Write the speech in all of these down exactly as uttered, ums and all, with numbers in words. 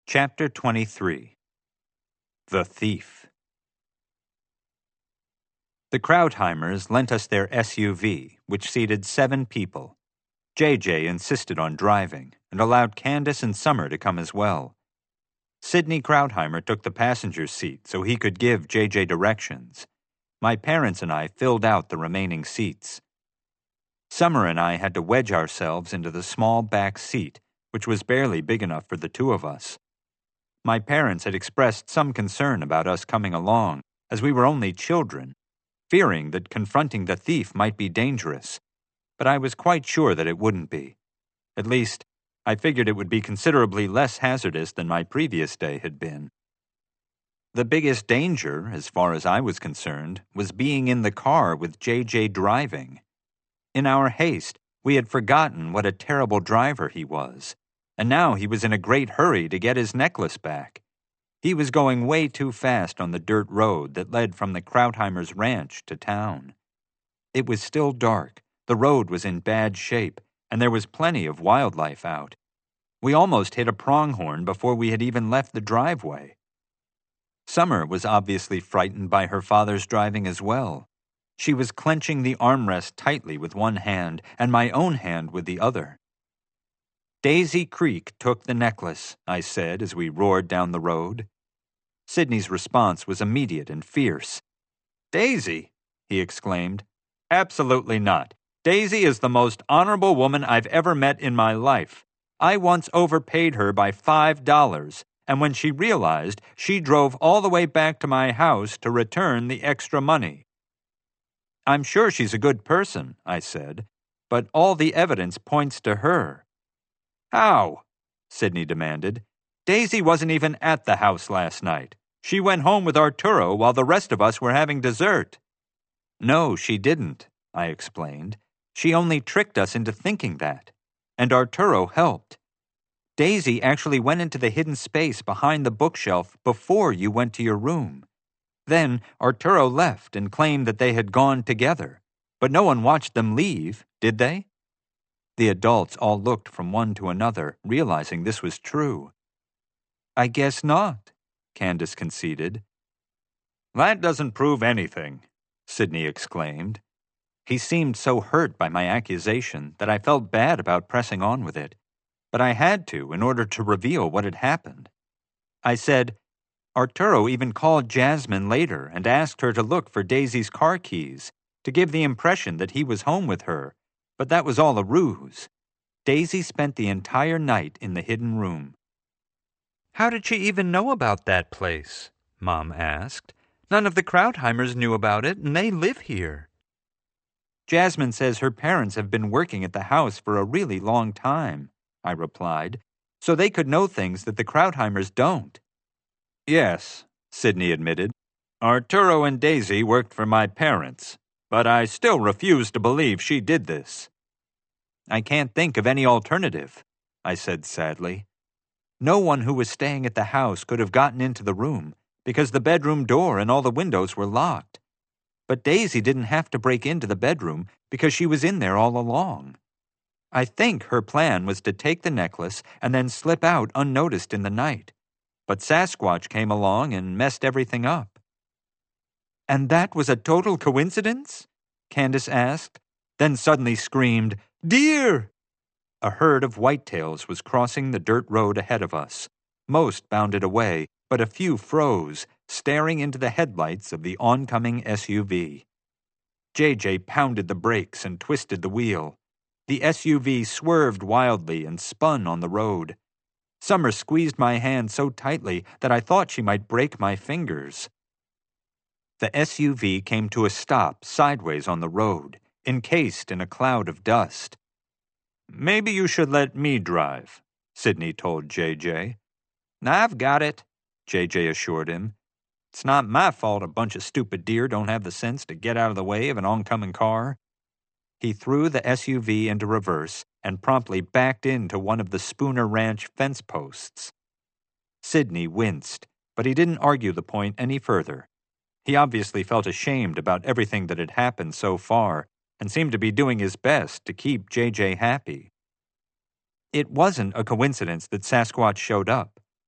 Chapter twenty-three. The Thief. The Krautheimers lent us their S U V, which seated seven people. J J insisted on driving and allowed Candace and Summer to come as well. Sidney Krautheimer took the passenger seat so he could give J J directions. My parents and I filled out the remaining seats. Summer and I had to wedge ourselves into the small back seat, which was barely big enough for the two of us. My parents had expressed some concern about us coming along, as we were only children, fearing that confronting the thief might be dangerous, but I was quite sure that it wouldn't be. At least, I figured it would be considerably less hazardous than my previous day had been. The biggest danger, as far as I was concerned, was being in the car with J J driving. In our haste, we had forgotten what a terrible driver he was, and now he was in a great hurry to get his necklace back. He was going way too fast on the dirt road that led from the Krautheimers' ranch to town. It was still dark, the road was in bad shape, and there was plenty of wildlife out. We almost hit a pronghorn before we had even left the driveway. Summer was obviously frightened by her father's driving as well. She was clenching the armrest tightly with one hand and my own hand with the other. Daisy Creek took the necklace, I said as we roared down the road. Sidney's response was immediate and fierce. "Daisy?" he exclaimed. "Absolutely not. Daisy is the most honorable woman I've ever met in my life. I once overpaid her by five dollars, and when she realized, she drove all the way back to my house to return the extra money." "I'm sure she's a good person," I said, "but all the evidence points to her." "How?" Sidney demanded. "Daisy wasn't even at the house last night. She went home with Arturo while the rest of us were having dessert." "No, she didn't," I explained. "She only tricked us into thinking that. And Arturo helped. Daisy actually went into the hidden space behind the bookshelf before you went to your room. Then Arturo left and claimed that they had gone together. But no one watched them leave, did they?" The adults all looked from one to another, realizing this was true. "I guess not," Candace conceded. "That doesn't prove anything," Sidney exclaimed. He seemed so hurt by my accusation that I felt bad about pressing on with it, but I had to in order to reveal what had happened. I said, "Arturo even called Jasmine later and asked her to look for Daisy's car keys, to give the impression that he was home with her. But that was all a ruse. Daisy spent the entire night in the hidden room." "How did she even know about that place?" Mom asked. "None of the Krautheimers knew about it, and they live here." "Jasmine says her parents have been working at the house for a really long time," I replied, "so they could know things that the Krautheimers don't." "Yes," Sidney admitted. "Arturo and Daisy worked for my parents. But I still refuse to believe she did this." "I can't think of any alternative," I said sadly. "No one who was staying at the house could have gotten into the room because the bedroom door and all the windows were locked. But Daisy didn't have to break into the bedroom because she was in there all along. I think her plan was to take the necklace and then slip out unnoticed in the night. But Sasquatch came along and messed everything up." "And that was a total coincidence?" Candace asked, then suddenly screamed, "Deer!" A herd of whitetails was crossing the dirt road ahead of us. Most bounded away, but a few froze, staring into the headlights of the oncoming S U V. J J pounded the brakes and twisted the wheel. The S U V swerved wildly and spun on the road. Summer squeezed my hand so tightly that I thought she might break my fingers. The S U V came to a stop sideways on the road, encased in a cloud of dust. "Maybe you should let me drive," Sidney told J J. "I've got it," J J assured him. "It's not my fault a bunch of stupid deer don't have the sense to get out of the way of an oncoming car." He threw the S U V into reverse and promptly backed into one of the Spooner Ranch fence posts. Sidney winced, but he didn't argue the point any further. He obviously felt ashamed about everything that had happened so far and seemed to be doing his best to keep J J happy. It wasn't a coincidence that Sasquatch showed up.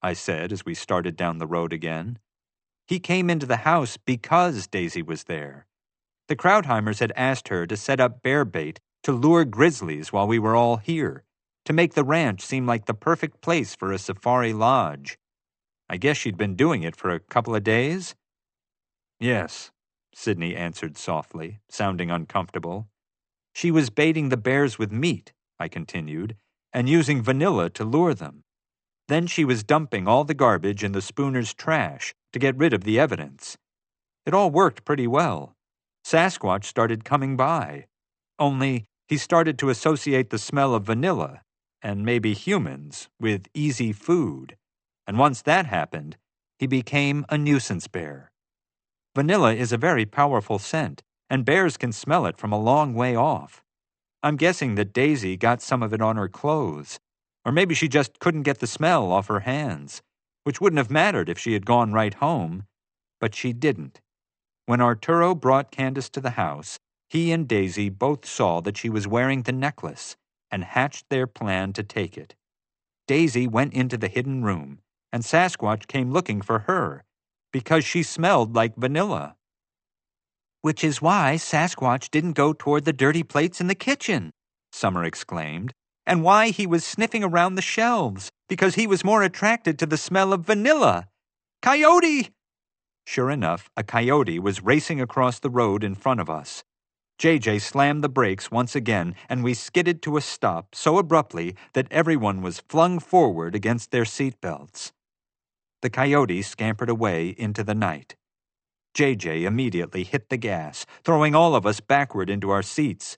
I said as we started down the road again. He came into the house because Daisy was there. The Krautheimers had asked her to set up bear bait to lure grizzlies while we were all here, to make the ranch seem like the perfect place for a safari lodge. I guess she'd been doing it for a couple of days? Yes, Sidney answered softly, sounding uncomfortable. She was baiting the bears with meat, I continued, and using vanilla to lure them. Then she was dumping all the garbage in the Spooner's trash to get rid of the evidence. It all worked pretty well. Sasquatch started coming by. Only he started to associate the smell of vanilla, and maybe humans, with easy food. And once that happened, he became a nuisance bear. Vanilla is a very powerful scent, and bears can smell it from a long way off. I'm guessing that Daisy got some of it on her clothes, or maybe she just couldn't get the smell off her hands, which wouldn't have mattered if she had gone right home, but she didn't. When Arturo brought Candace to the house, he and Daisy both saw that she was wearing the necklace and hatched their plan to take it. Daisy went into the hidden room, and Sasquatch came looking for her, because she smelled like vanilla. Which is why Sasquatch didn't go toward the dirty plates in the kitchen, Summer exclaimed, and why he was sniffing around the shelves, because he was more attracted to the smell of vanilla. Coyote! Sure enough, a coyote was racing across the road in front of us. J J slammed the brakes once again, and we skidded to a stop so abruptly that everyone was flung forward against their seatbelts. The coyote scampered away into the night. J J immediately hit the gas, throwing all of us backward into our seats.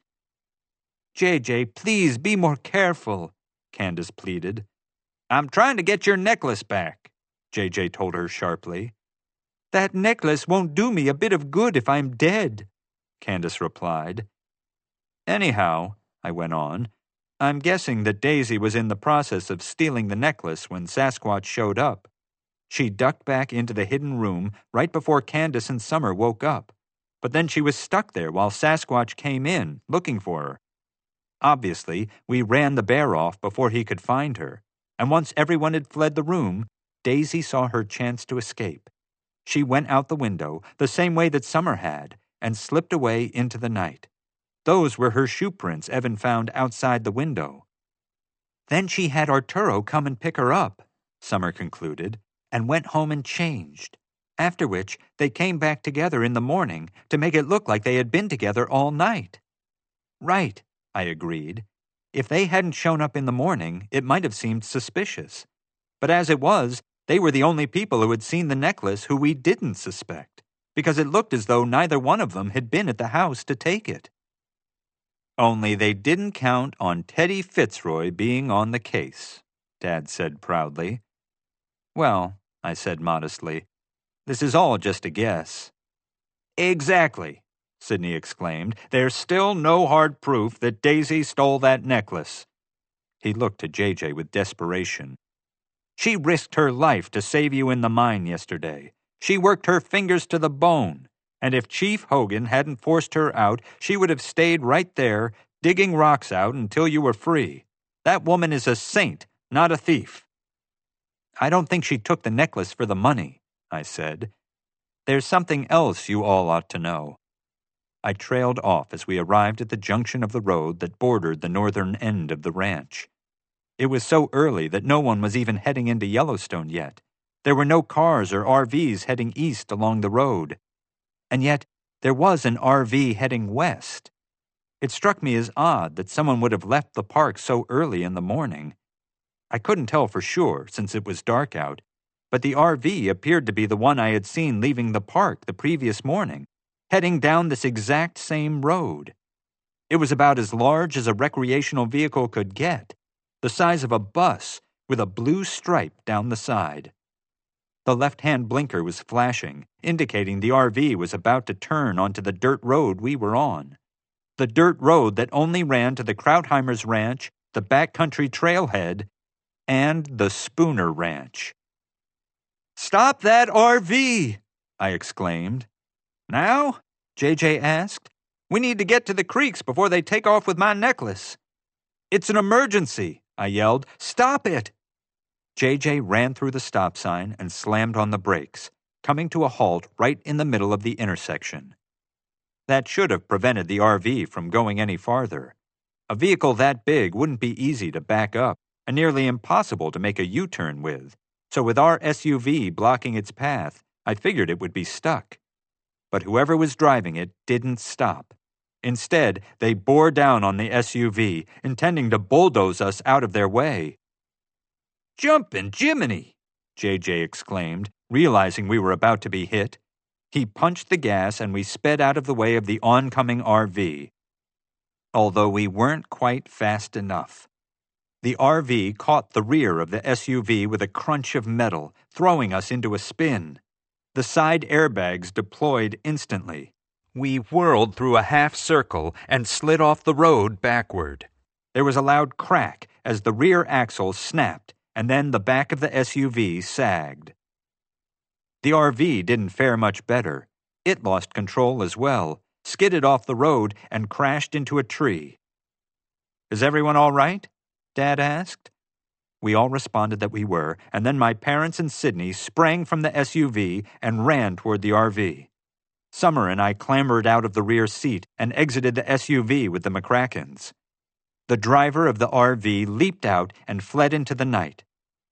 J J, please be more careful, Candace pleaded. I'm trying to get your necklace back, J J told her sharply. That necklace won't do me a bit of good if I'm dead, Candace replied. Anyhow, I went on, I'm guessing that Daisy was in the process of stealing the necklace when Sasquatch showed up. She ducked back into the hidden room right before Candace and Summer woke up, but then she was stuck there while Sasquatch came in, looking for her. Obviously, we ran the bear off before he could find her, and once everyone had fled the room, Daisy saw her chance to escape. She went out the window, the same way that Summer had, and slipped away into the night. Those were her shoe prints Evan found outside the window. Then she had Arturo come and pick her up, Summer concluded, and went home and changed, after which they came back together in the morning to make it look like they had been together all night. Right, I agreed. If they hadn't shown up in the morning, it might have seemed suspicious. But as it was, they were the only people who had seen the necklace who we didn't suspect, because it looked as though neither one of them had been at the house to take it. Only they didn't count on Teddy Fitzroy being on the case, Dad said proudly. Well, I said modestly, this is all just a guess. Exactly, Sidney exclaimed. There's still no hard proof that Daisy stole that necklace. He looked to J J with desperation. She risked her life to save you in the mine yesterday. She worked her fingers to the bone, and if Chief Hogan hadn't forced her out, she would have stayed right there, digging rocks out until you were free. That woman is a saint, not a thief. I don't think she took the necklace for the money, I said. There's something else you all ought to know. I trailed off as we arrived at the junction of the road that bordered the northern end of the ranch. It was so early that no one was even heading into Yellowstone yet. There were no cars or R Vs heading east along the road. And yet, there was an R V heading west. It struck me as odd that someone would have left the park so early in the morning. I couldn't tell for sure since it was dark out, but the R V appeared to be the one I had seen leaving the park the previous morning, heading down this exact same road. It was about as large as a recreational vehicle could get, the size of a bus with a blue stripe down the side. The left-hand blinker was flashing, indicating the R V was about to turn onto the dirt road we were on. The dirt road that only ran to the Krautheimers' ranch, the backcountry trailhead, and the Spooner Ranch. "Stop that R V!" I exclaimed. "Now?" J J asked. "We need to get to the creeks before they take off with my necklace." "It's an emergency," I yelled. "Stop it!" J J ran through the stop sign and slammed on the brakes, coming to a halt right in the middle of the intersection. That should have prevented the R V from going any farther. A vehicle that big wouldn't be easy to back up and nearly impossible to make a U-turn with, so with our S U V blocking its path, I figured it would be stuck. But whoever was driving it didn't stop. Instead, they bore down on the S U V, intending to bulldoze us out of their way. "Jumpin' Jiminy!" J J exclaimed, realizing we were about to be hit. He punched the gas and we sped out of the way of the oncoming R V. Although we weren't quite fast enough. The R V caught the rear of the S U V with a crunch of metal, throwing us into a spin. The side airbags deployed instantly. We whirled through a half circle and slid off the road backward. There was a loud crack as the rear axle snapped, and then the back of the S U V sagged. The R V didn't fare much better. It lost control as well, skidded off the road, and crashed into a tree. "Is everyone all right?" Dad asked. We all responded that we were, and then my parents and Sydney sprang from the S U V and ran toward the R V. Summer and I clambered out of the rear seat and exited the S U V with the McCrackens. The driver of the R V leaped out and fled into the night.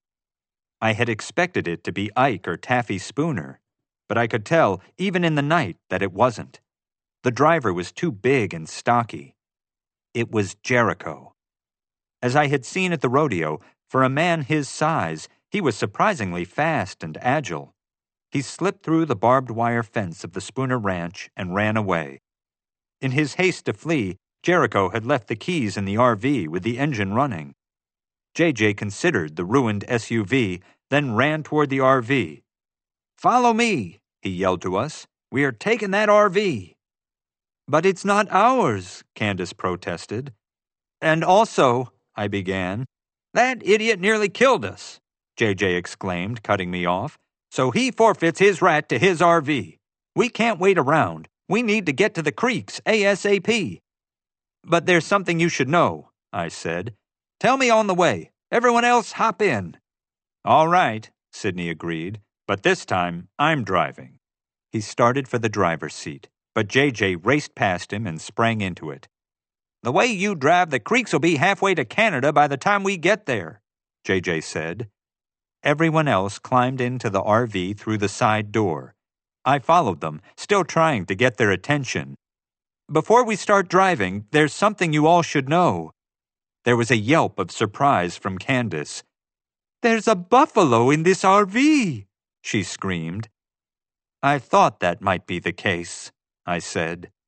I had expected it to be Ike or Taffy Spooner, but I could tell, even in the night, that it wasn't. The driver was too big and stocky. It was Jericho. As I had seen at the rodeo, for a man his size, he was surprisingly fast and agile. He slipped through the barbed wire fence of the Spooner Ranch and ran away. In his haste to flee, Jericho had left the keys in the R V with the engine running. J J considered the ruined S U V, then ran toward the R V. "Follow me," he yelled to us. "We are taking that R V." "But it's not ours," Candace protested. "And also," I began. "That idiot nearly killed us," J J exclaimed, cutting me off. "So he forfeits his right to his R V. We can't wait around. We need to get to the creeks ASAP. "But there's something you should know," I said. "Tell me on the way. Everyone else hop in." "All right," Sydney agreed, "but this time I'm driving." He started for the driver's seat, but J J raced past him and sprang into it. "The way you drive, the creeks will be halfway to Canada by the time we get there," J J said. Everyone else climbed into the R V through the side door. I followed them, still trying to get their attention. "Before we start driving, there's something you all should know." There was a yelp of surprise from Candace. "There's a buffalo in this R V!" she screamed. "I thought that might be the case," I said.